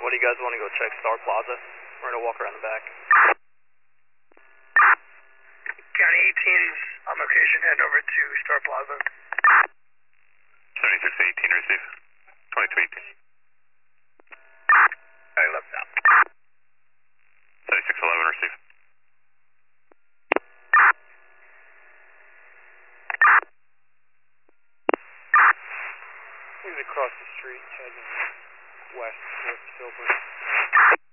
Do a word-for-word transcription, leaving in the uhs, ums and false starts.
What do you guys want to go check Star Plaza? We're going to walk around the back. County eighteen's on location, head over to Star Plaza. seventy-six eighteen, receive. twenty-two eighteen. I left now. seventy-six eleven, receive. He's across the street, heading west towards Silver.